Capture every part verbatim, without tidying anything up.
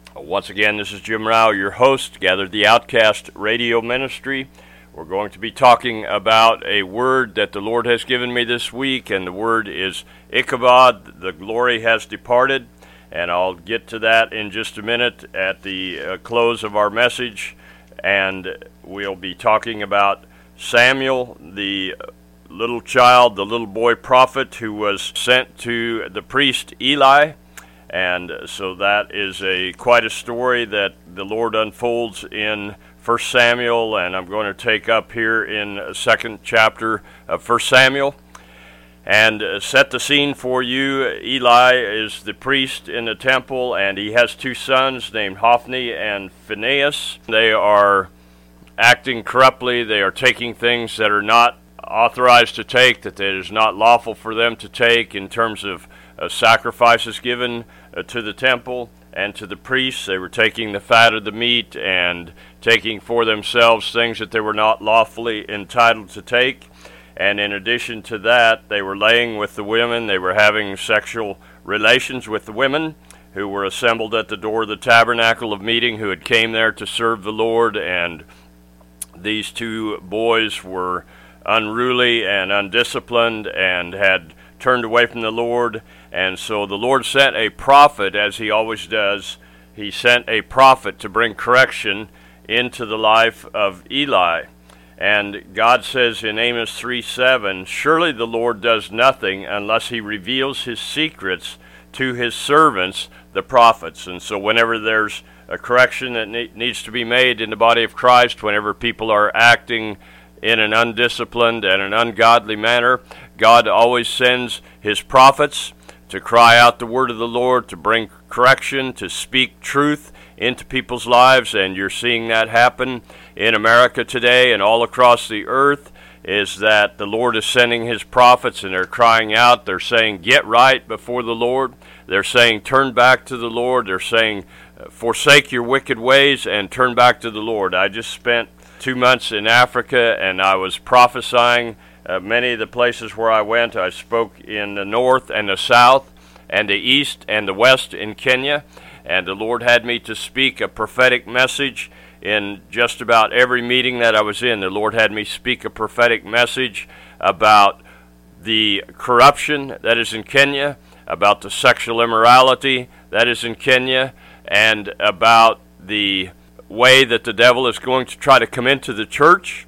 Once again, this is Jim Rao, your host, Gathered the Outcast Radio Ministry. We're going to be talking about a word that the Lord has given me this week, and the word is Ichabod, the glory has departed. And I'll get to that in just a minute at the uh, close of our message. And we'll be talking about Samuel, the little child, the little boy prophet who was sent to the priest Eli. And so that is a quite a story that the Lord unfolds in First Samuel, and I'm going to take up here in the second chapter of First Samuel. And set the scene for you. Eli is the priest in the temple, and he has two sons named Hophni and Phinehas. They are acting corruptly. They are taking things that are not authorized to take, that it is not lawful for them to take in terms of uh, sacrifices given uh, to the temple and to the priests. They were taking the fat of the meat and taking for themselves things that they were not lawfully entitled to take. And in addition to that, they were laying with the women. They were having sexual relations with the women who were assembled at the door of the tabernacle of meeting, who had came there to serve the Lord. And these two boys were unruly and undisciplined and had turned away from the Lord. And so the Lord sent a prophet, as he always does. He sent a prophet to bring correction into the life of Eli. And God says in Amos three seven, "Surely the Lord does nothing unless he reveals his secrets to his servants, the prophets." And so whenever there's a correction that ne- needs to be made in the body of Christ, whenever people are acting in an undisciplined and an ungodly manner, God always sends his prophets to cry out the word of the Lord, to bring correction, to speak truth into people's lives. And you're seeing that happen in America today and all across the earth, is that the Lord is sending his prophets, and they're crying out. They're saying, get right before the Lord. They're saying, turn back to the Lord. They're saying, forsake your wicked ways and turn back to the Lord. I just spent two months in Africa, and I was prophesying uh, many of the places where I went. I spoke in the north and the south and the east and the west in Kenya, and the Lord had me to speak a prophetic message in just about every meeting that I was in. The Lord had me speak a prophetic message about the corruption that is in Kenya, about the sexual immorality that is in Kenya, and about the way that the devil is going to try to come into the church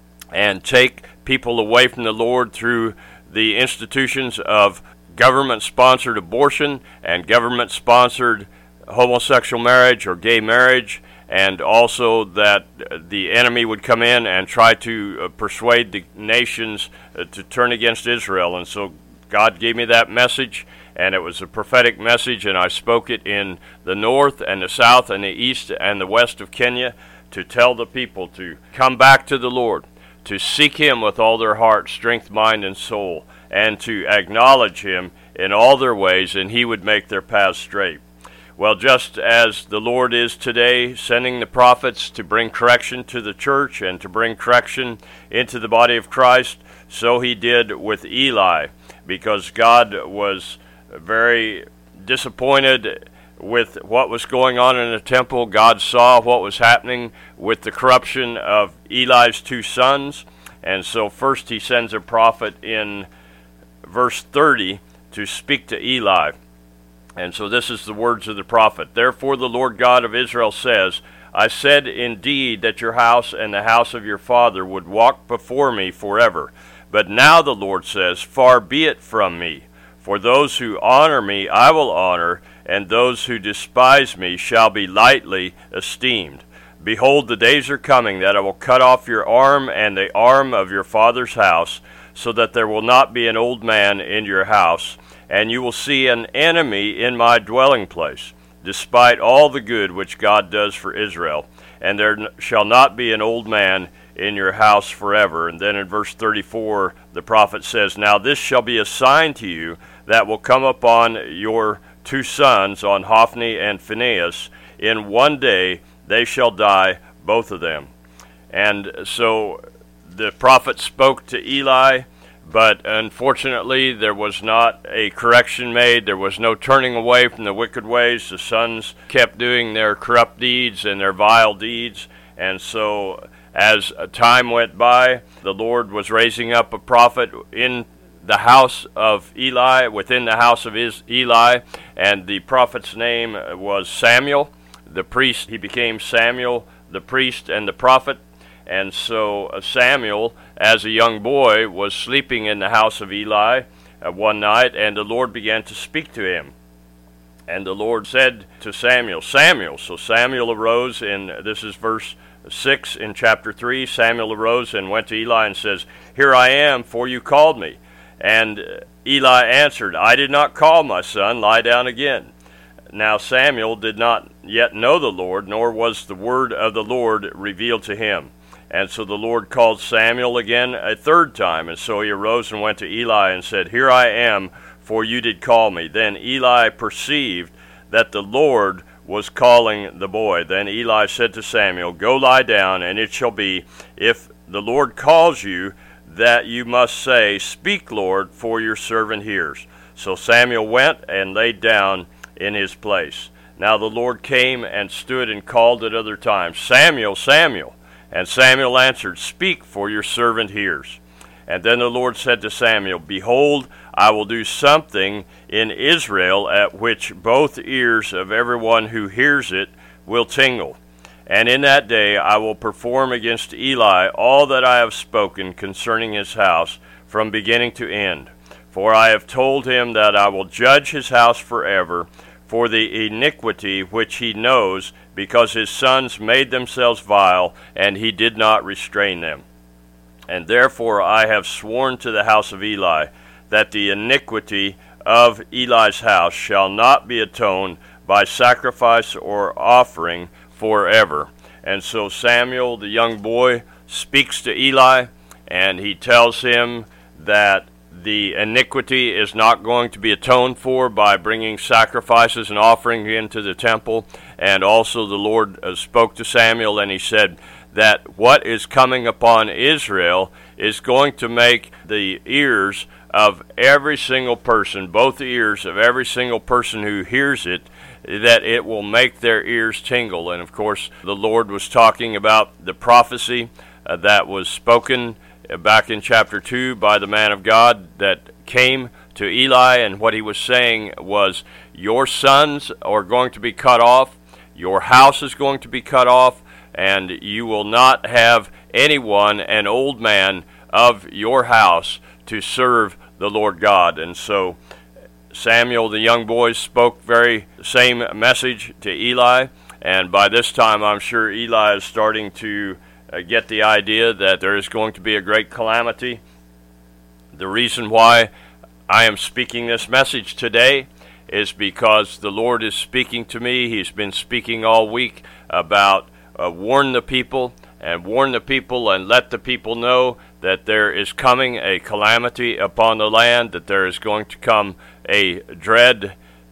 and take people away from the Lord through the institutions of government-sponsored abortion and government-sponsored homosexual marriage or gay marriage, and also that the enemy would come in and try to uh, persuade the nations uh, to turn against Israel. And so God gave me that message, and it was a prophetic message, and I spoke it in the north and the south and the east and the west of Kenya to tell the people to come back to the Lord, to seek him with all their heart, strength, mind, and soul, and to acknowledge him in all their ways, and he would make their paths straight. Well, just as the Lord is today sending the prophets to bring correction to the church and to bring correction into the body of Christ, so he did with Eli, because God was very disappointed with what was going on in the temple. God saw what was happening with the corruption of Eli's two sons, and so first he sends a prophet in verse thirty to speak to Eli. And so this is the words of the prophet. "Therefore the Lord God of Israel says, I said indeed that your house and the house of your father would walk before me forever. But now the Lord says, far be it from me. For those who honor me I will honor, and those who despise me shall be lightly esteemed. Behold, the days are coming that I will cut off your arm and the arm of your father's house, so that there will not be an old man in your house, and you will see an enemy in my dwelling place, despite all the good which God does for Israel. And there shall not be an old man in your house forever." And then in verse thirty-four, the prophet says, "Now this shall be a sign to you that will come upon your two sons, on Hophni and Phinehas. In one day they shall die, both of them." And so the prophet spoke to Eli But unfortunately, there was not a correction made. There was no turning away from the wicked ways. The sons kept doing their corrupt deeds and their vile deeds. And so as time went by, the Lord was raising up a prophet in the house of Eli, within the house of Eli, and the prophet's name was Samuel. The priest, he became Samuel, the priest and the prophet. And so Samuel, as a young boy, was sleeping in the house of Eli uh, one night, and the Lord began to speak to him. And the Lord said to Samuel, Samuel. So Samuel arose, and this is verse six in chapter three. Samuel arose and went to Eli and says, Here I am, for you called me. And Eli answered, I did not call, my son, lie down again. Now Samuel did not yet know the Lord, nor was the word of the Lord revealed to him. And so the Lord called Samuel again a third time. And so he arose and went to Eli and said, Here I am, for you did call me. Then Eli perceived that the Lord was calling the boy. Then Eli said to Samuel, Go lie down, and it shall be, if the Lord calls you, that you must say, Speak, Lord, for your servant hears. So Samuel went and laid down in his place. Now the Lord came and stood and called at other times, Samuel, Samuel. And Samuel answered, Speak, for your servant hears. And then the Lord said to Samuel, Behold, I will do something in Israel at which both ears of everyone who hears it will tingle. And in that day I will perform against Eli all that I have spoken concerning his house from beginning to end. For I have told him that I will judge his house forever for the iniquity which he knows, because his sons made themselves vile, and he did not restrain them. And therefore I have sworn to the house of Eli that the iniquity of Eli's house shall not be atoned by sacrifice or offering forever. And so Samuel, the young boy, speaks to Eli, and he tells him that the iniquity is not going to be atoned for by bringing sacrifices and offering into the temple. And also the Lord uh, spoke to Samuel, and he said that what is coming upon Israel is going to make the ears of every single person, both ears of every single person who hears it, that it will make their ears tingle. And of course, the Lord was talking about the prophecy uh, that was spoken back in chapter two by the man of God that came to Eli, and what he was saying was, your sons are going to be cut off, your house is going to be cut off, and you will not have anyone, an old man of your house, to serve the Lord God. And so Samuel, the young boy, spoke very same message to Eli, and by this time I'm sure Eli is starting to Uh, get the idea that there is going to be a great calamity. The reason why I am speaking this message today is because the Lord is speaking to me. He's been speaking all week about uh, warn the people and warn the people and let the people know that there is coming a calamity upon the land, that there is going to come a dread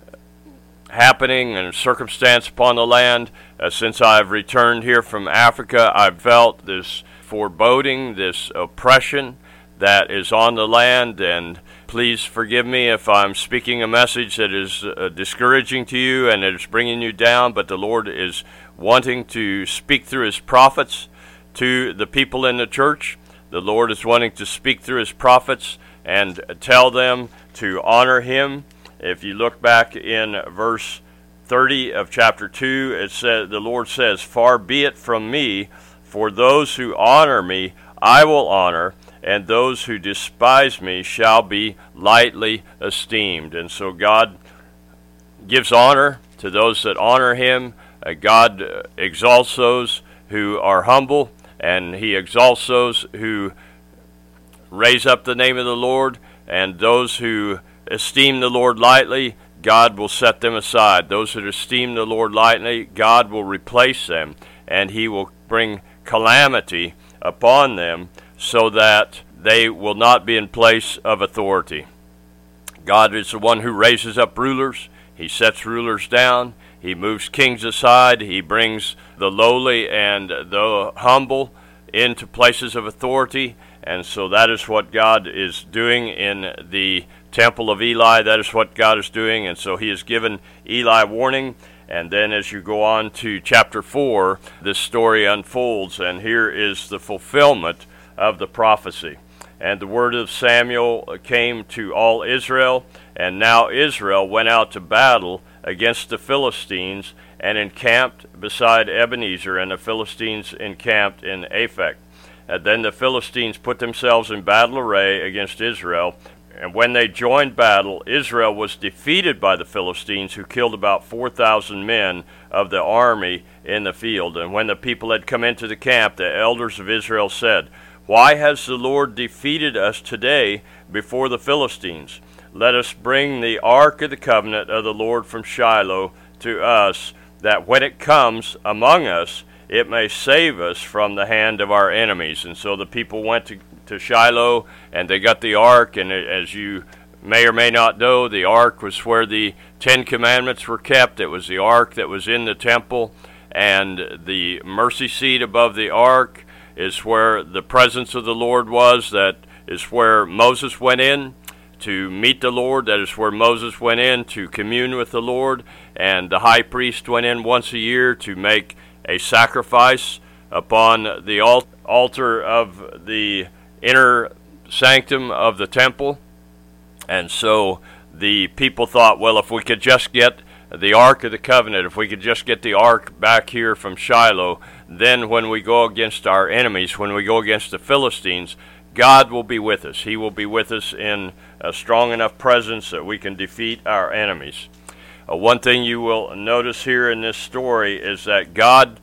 happening and circumstance upon the land. Uh, since I've returned here from Africa, I've felt this foreboding, this oppression that is on the land, and please forgive me if I'm speaking a message that is uh, discouraging to you and it is bringing you down, but the Lord is wanting to speak through his prophets to the people in the church. The Lord is wanting to speak through his prophets and tell them to honor him. If you look back in verse thirty of chapter two, it says, the Lord says, Far be it from me, for those who honor me I will honor, and those who despise me shall be lightly esteemed. And so God gives honor to those that honor him. Uh, God uh, exalts those who are humble, and he exalts those who raise up the name of the Lord, and those who esteem the Lord lightly, God will set them aside. Those that esteem the Lord lightly, God will replace them, and he will bring calamity upon them so that they will not be in place of authority. God is the one who raises up rulers. He sets rulers down. He moves kings aside. He brings the lowly and the humble into places of authority. And so that is what God is doing in the temple of Eli. That is what God is doing. And so he has given Eli warning. And then as you go on to chapter four, this story unfolds. And here is the fulfillment of the prophecy. And the word of Samuel came to all Israel. And now Israel went out to battle against the Philistines and encamped beside Ebenezer, and the Philistines encamped in Aphek. And then the Philistines put themselves in battle array against Israel. And when they joined battle, Israel was defeated by the Philistines, who killed about four thousand men of the army in the field. And when the people had come into the camp, the elders of Israel said, "Why has the Lord defeated us today before the Philistines? Let us bring the ark of the covenant of the Lord from Shiloh to us, that when it comes among us, it may save us from the hand of our enemies." And so the people went to, to Shiloh, and they got the ark. And as you may or may not know, the ark was where the Ten Commandments were kept. It was the ark that was in the temple, and the mercy seat above the ark is where the presence of the Lord was. That is where Moses went in to meet the Lord. That is where Moses went in to commune with the Lord. And the high priest went in once a year to make a sacrifice upon the altar of the inner sanctum of the temple. And so the people thought, well, if we could just get the Ark of the Covenant, if we could just get the Ark back here from Shiloh, then when we go against our enemies, when we go against the Philistines, God will be with us. He will be with us in a strong enough presence that we can defeat our enemies. Uh, one thing you will notice here in this story is that God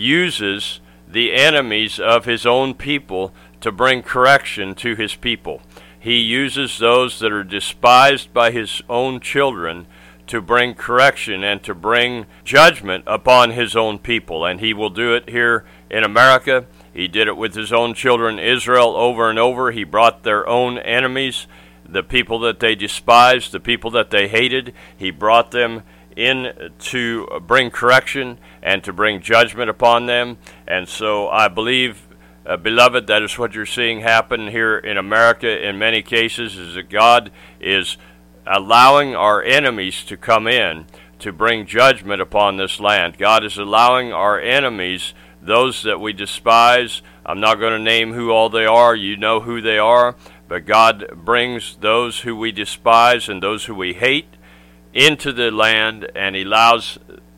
uses the enemies of his own people to bring correction to his people. He uses those that are despised by his own children to bring correction and to bring judgment upon his own people. And he will do it here in America. He did it with his own children, Israel, over and over. He brought their own enemies, the people that they despised, the people that they hated. He brought them in to bring correction and to bring judgment upon them. And so I believe, uh, beloved, that is what you're seeing happen here in America in many cases, is that God is allowing our enemies to come in to bring judgment upon this land. God is allowing our enemies, those that we despise. I'm not going to name who all they are. You know who they are. But God brings those who we despise and those who we hate into the land, and he allows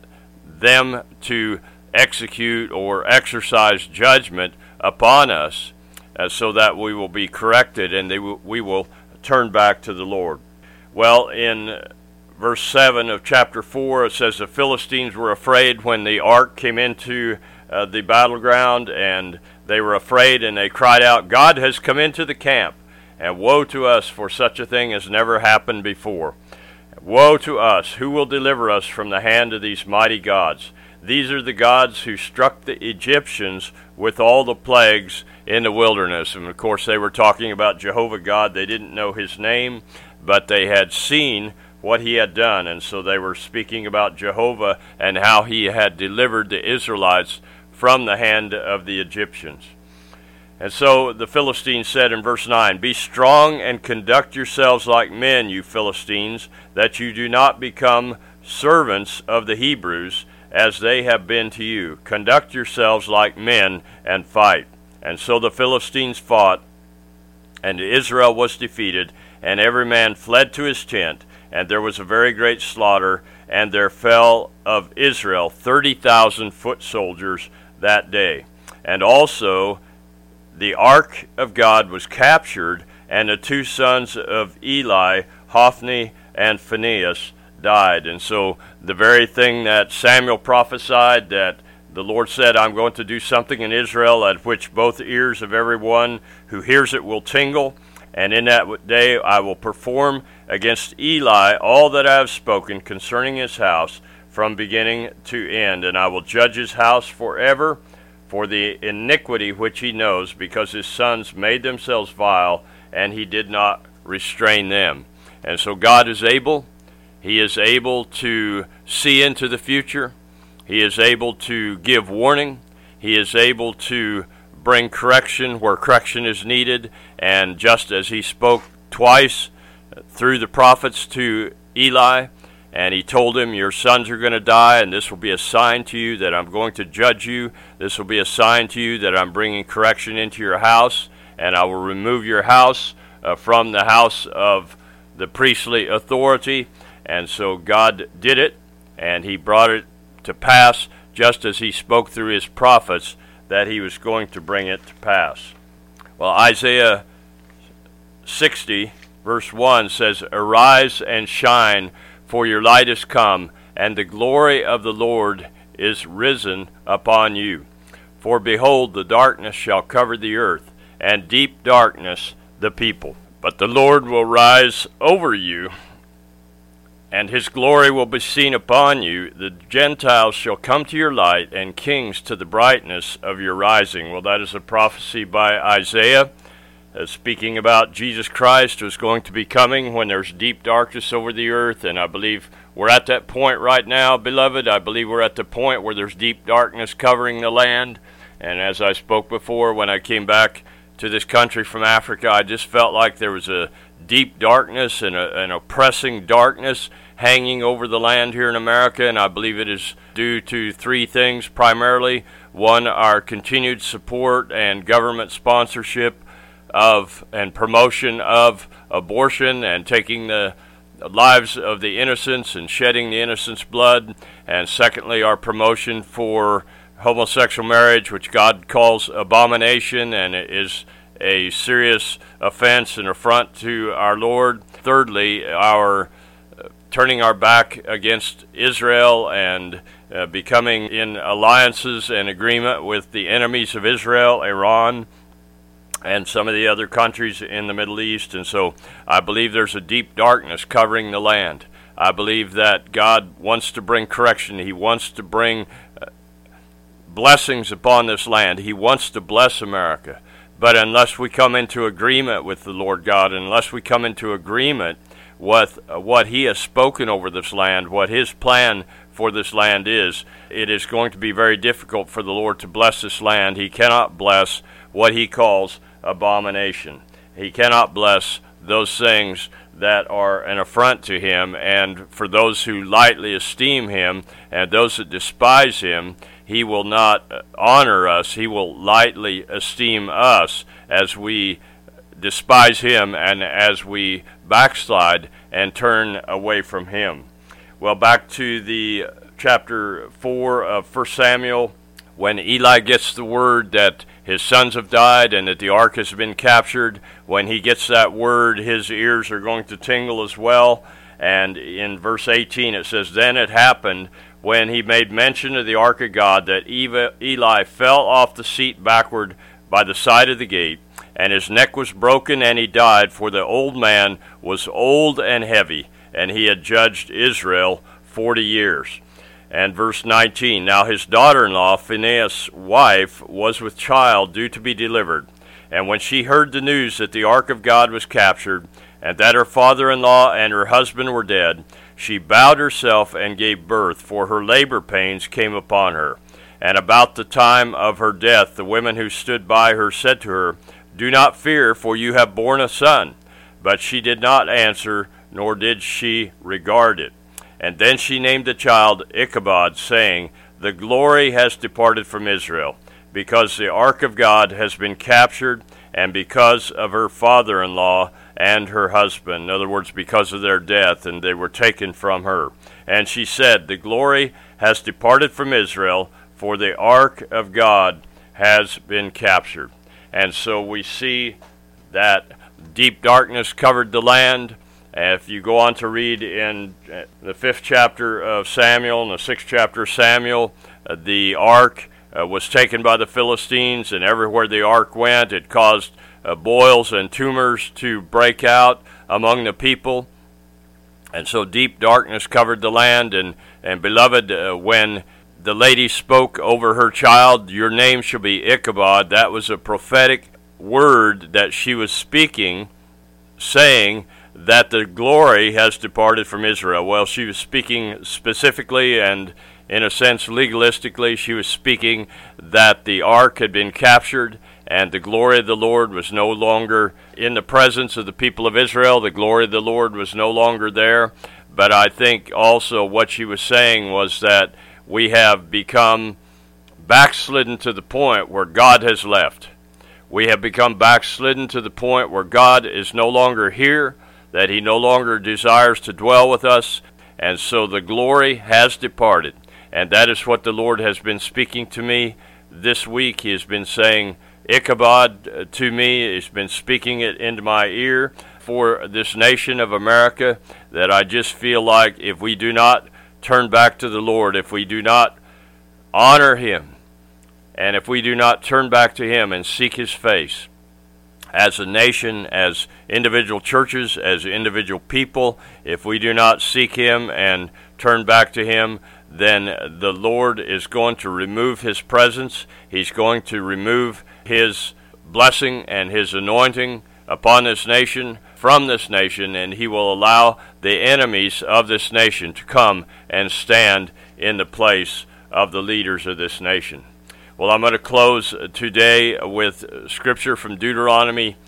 them to execute or exercise judgment upon us, uh, so that we will be corrected and they w- we will turn back to the Lord. Well, in verse seven of chapter four, it says the Philistines were afraid when the ark came into uh, the battleground, and they were afraid, and they cried out, "God has come into the camp, and woe to us, for such a thing has never happened before. Woe to us! Who will deliver us from the hand of these mighty gods? These are the gods who struck the Egyptians with all the plagues in the wilderness." And of course they were talking about Jehovah God. They didn't know his name, but they had seen what he had done. And so they were speaking about Jehovah and how he had delivered the Israelites from the hand of the Egyptians. And so the Philistines said in verse nine, "Be strong and conduct yourselves like men, you Philistines, that you do not become servants of the Hebrews, as they have been to you. Conduct yourselves like men and fight." And so the Philistines fought, and Israel was defeated, and every man fled to his tent, and there was a very great slaughter, and there fell of Israel thirty thousand foot soldiers that day. And also the ark of God was captured, and the two sons of Eli, Hophni and Phinehas, died. And so the very thing that Samuel prophesied, that the Lord said, "I'm going to do something in Israel at which both ears of everyone who hears it will tingle, and in that day I will perform against Eli all that I have spoken concerning his house from beginning to end, and I will judge his house forever for the iniquity which he knows, because his sons made themselves vile, and he did not restrain them." And so God is able. He is able to see into the future. He is able to give warning. He is able to bring correction where correction is needed. And just as he spoke twice through the prophets to Eli, and he told him, your sons are going to die, and this will be a sign to you that I'm going to judge you. This will be a sign to you that I'm bringing correction into your house, and I will remove your house uh, from the house of the priestly authority. And so God did it, and he brought it to pass just as he spoke through his prophets that he was going to bring it to pass. Well, Isaiah sixty, verse one says, arise and shine, for your light is come, and the glory of the Lord is risen upon you. For behold, the darkness shall cover the earth, and deep darkness the people. But the Lord will rise over you, and his glory will be seen upon you. The Gentiles shall come to your light, and kings to the brightness of your rising. Well, that is a prophecy by Isaiah, Uh, speaking about Jesus Christ who's going to be coming when there's deep darkness over the earth. And I believe we're at that point right now, beloved. I believe we're at the point where there's deep darkness covering the land. And as I spoke before, when I came back to this country from Africa, I just felt like there was a deep darkness and a, an oppressing darkness hanging over the land here in America. And I believe it is due to three things primarily. One, our continued support and government sponsorship of and promotion of abortion and taking the lives of the innocents and shedding the innocents' blood. And secondly, our promotion for homosexual marriage, which God calls abomination and is a serious offense and affront to our Lord. Thirdly, our uh, turning our back against Israel and uh, becoming in alliances and agreement with the enemies of Israel, Iran, and some of the other countries in the Middle East. And so I believe there's a deep darkness covering the land. I believe that God wants to bring correction. He wants to bring uh, blessings upon this land. He wants to bless America. But unless we come into agreement with the Lord God, unless we come into agreement with uh, what he has spoken over this land, what his plan for this land is, it is going to be very difficult for the Lord to bless this land. He cannot bless what he calls abomination. He cannot bless those things that are an affront to him. And for those who lightly esteem him and those that despise him, he will not honor us. He will lightly esteem us as we despise him and as we backslide and turn away from him. Well, back to the chapter four of First Samuel, when Eli gets the word that his sons have died and that the ark has been captured, when he gets that word, his ears are going to tingle as well. And in verse eighteen it says, then it happened when he made mention of the ark of God that Eli fell off the seat backward by the side of the gate, and his neck was broken, and he died, for the old man was old and heavy, and he had judged Israel forty years. And verse nineteen, now his daughter-in-law, Phinehas' wife, was with child due to be delivered. And when she heard the news that the ark of God was captured, and that her father-in-law and her husband were dead, she bowed herself and gave birth, for her labor pains came upon her. And about the time of her death, the women who stood by her said to her, do not fear, for you have borne a son. But she did not answer, nor did she regard it. And then she named the child Ichabod, saying, the glory has departed from Israel, because the ark of God has been captured, and because of her father-in-law and her husband. In other words, because of their death, and they were taken from her. And she said, the glory has departed from Israel, for the ark of God has been captured. And so we see that deep darkness covered the land. If you go on to read in the fifth chapter of Samuel and the sixth chapter of Samuel, uh, the ark uh, was taken by the Philistines, and everywhere the ark went, it caused uh, boils and tumors to break out among the people. And so deep darkness covered the land. And, and beloved, uh, when the lady spoke over her child, your name shall be Ichabod, that was a prophetic word that she was speaking, saying that the glory has departed from Israel. Well, she was speaking specifically and in a sense legalistically. She was speaking that the ark had been captured and the glory of the Lord was no longer in the presence of the people of Israel. The glory of the Lord was no longer there. But I think also what she was saying was that we have become backslidden to the point where God has left. We have become backslidden to the point where God is no longer here, that he no longer desires to dwell with us, and so the glory has departed. And that is what the Lord has been speaking to me this week. He has been saying Ichabod to me. He's been speaking it into my ear for this nation of America, that I just feel like if we do not turn back to the Lord, if we do not honor him, and if we do not turn back to him and seek his face, as a nation, as individual churches, as individual people, if we do not seek him and turn back to him, then the Lord is going to remove his presence. He's going to remove his blessing and his anointing upon this nation, from this nation, and he will allow the enemies of this nation to come and stand in the place of the leaders of this nation. Well, I'm going to close today with scripture from Deuteronomy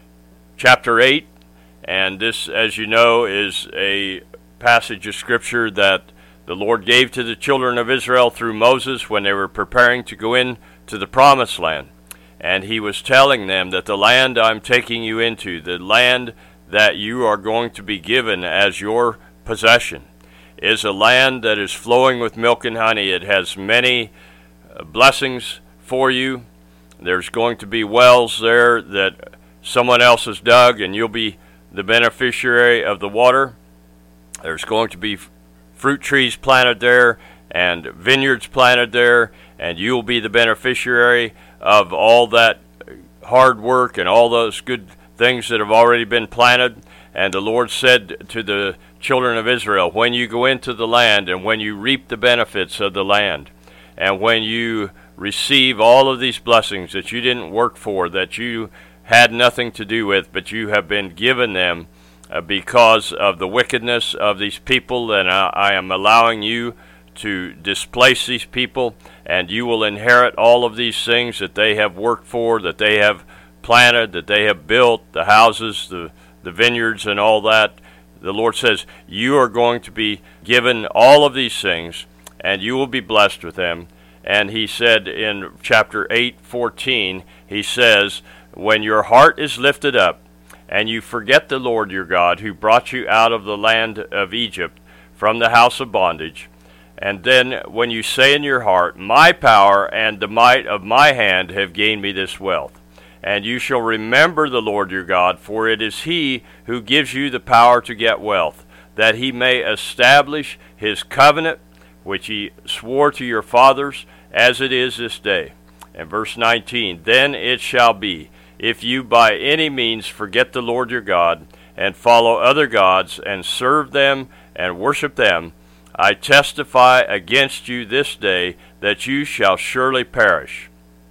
chapter eight, and this, as you know, is a passage of scripture that the Lord gave to the children of Israel through Moses when they were preparing to go in to the promised land. And he was telling them that the land I'm taking you into, the land that you are going to be given as your possession, is a land that is flowing with milk and honey. It has many blessings for you. There's going to be wells there that someone else has dug, and you'll be the beneficiary of the water. There's going to be fruit trees planted there and vineyards planted there, and you'll be the beneficiary of all that hard work and all those good things that have already been planted. And the Lord said to the children of Israel, when you go into the land and when you reap the benefits of the land, and when you receive all of these blessings that you didn't work for, that you had nothing to do with, but you have been given them uh, because of the wickedness of these people, and I, I am allowing you to displace these people, and you will inherit all of these things that they have worked for, that they have planted, that they have built, the houses, the, the vineyards, and all that. The Lord says, you are going to be given all of these things, and you will be blessed with them. And he said in chapter eight fourteen, he says, when your heart is lifted up, and you forget the Lord your God, who brought you out of the land of Egypt from the house of bondage, and then when you say in your heart, my power and the might of my hand have gained me this wealth, and you shall remember the Lord your God, for it is he who gives you the power to get wealth, that he may establish his covenant, which he swore to your fathers, as it is this day. And verse nineteen, then it shall be, if you by any means forget the Lord your God, and follow other gods, and serve them, and worship them, I testify against you this day, that you shall surely perish.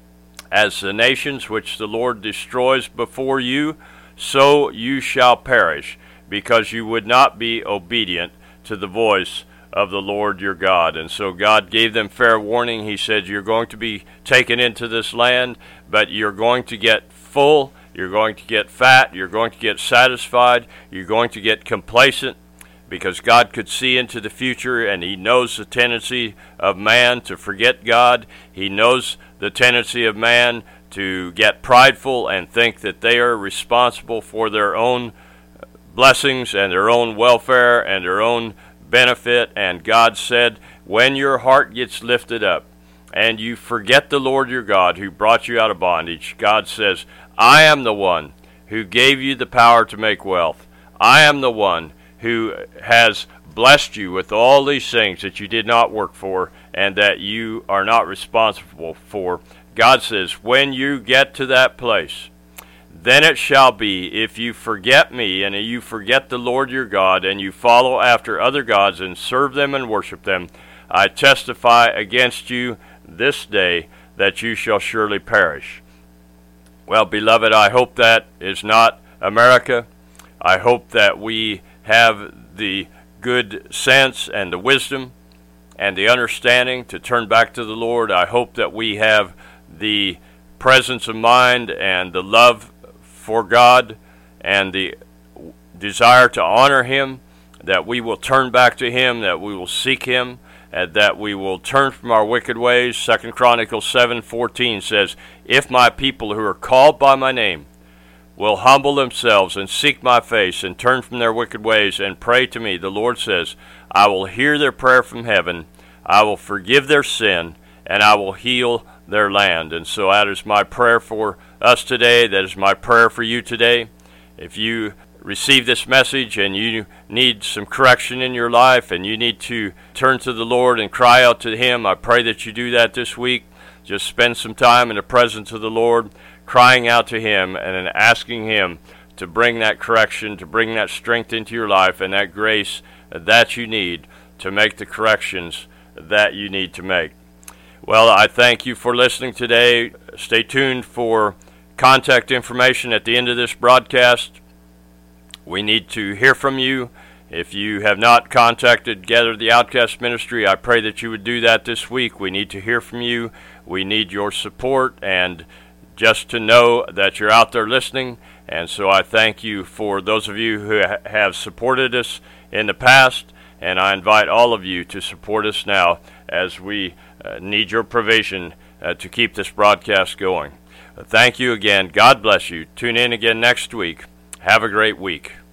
As the nations which the Lord destroys before you, so you shall perish, because you would not be obedient to the voice of the Lord your God. And so God gave them fair warning. He said, you're going to be taken into this land, but you're going to get full, you're going to get fat, you're going to get satisfied, you're going to get complacent, because God could see into the future, and he knows the tendency of man to forget God. He knows the tendency of man to get prideful and think that they are responsible for their own blessings and their own welfare and their own benefit. And God said, when your heart gets lifted up and you forget the Lord your God who brought you out of bondage, God says, I am the one who gave you the power to make wealth. I am the one who has blessed you with all these things that you did not work for and that you are not responsible for. God says, when you get to that place, then it shall be, if you forget me and you forget the Lord your God, and you follow after other gods and serve them and worship them, I testify against you this day that you shall surely perish. Well, beloved, I hope that is not America. I hope that we have the good sense and the wisdom and the understanding to turn back to the Lord. I hope that we have the presence of mind and the love for God and the desire to honor Him, that we will turn back to Him, that we will seek Him, and that we will turn from our wicked ways. Second Chronicles seven fourteen says, "If my people who are called by my name will humble themselves and seek my face and turn from their wicked ways and pray to me," the Lord says, "I will hear their prayer from heaven, I will forgive their sin, and I will heal their land." And so that is my prayer for us today. That is my prayer for you today. If you receive this message and you need some correction in your life and you need to turn to the Lord and cry out to Him, I pray that you do that this week. Just spend some time in the presence of the Lord, crying out to Him and then asking Him to bring that correction, to bring that strength into your life and that grace that you need to make the corrections that you need to make. Well, I thank you for listening today. Stay tuned for contact information at the end of this broadcast. We need to hear from you. If you have not contacted Gather the Outcast Ministry, I pray that you would do that this week. We need to hear from you. We need your support and just to know that you're out there listening. And so I thank you for those of you who ha- have supported us in the past, and I invite all of you to support us now as we uh, need your provision uh, to keep this broadcast going. Uh, thank you again. God bless you. Tune in again next week. Have a great week.